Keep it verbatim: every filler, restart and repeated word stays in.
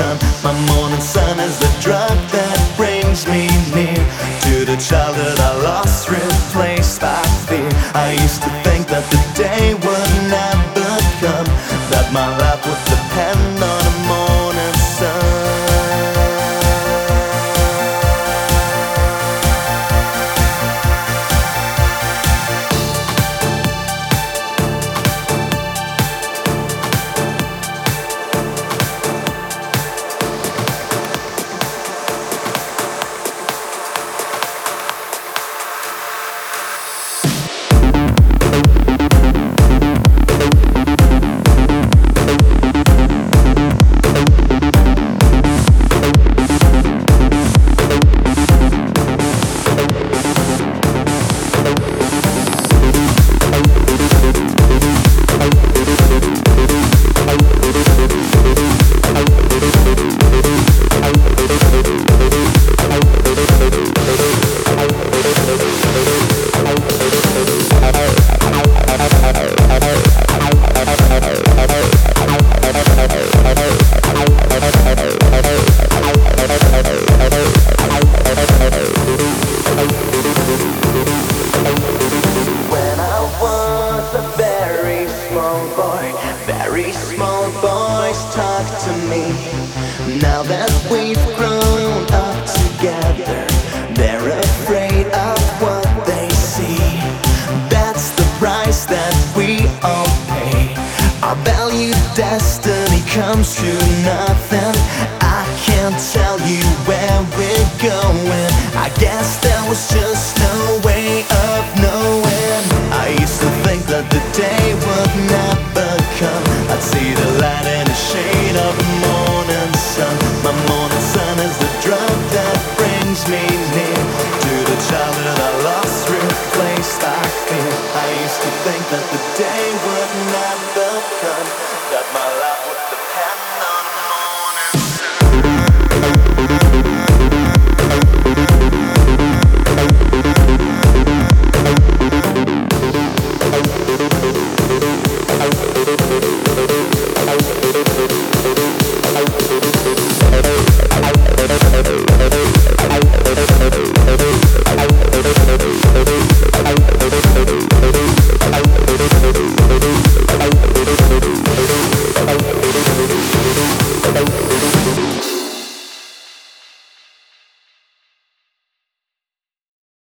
sun. My morning sun is the drug that brings me near to the childhood I lost, replaced by fear. I used to think that the day would never come, that my life would depend on a morning sun. Very small boys talk to me. Now that we've grown up together, they're afraid of what they see. That's the price that we all pay. Our valued destiny comes to nothing.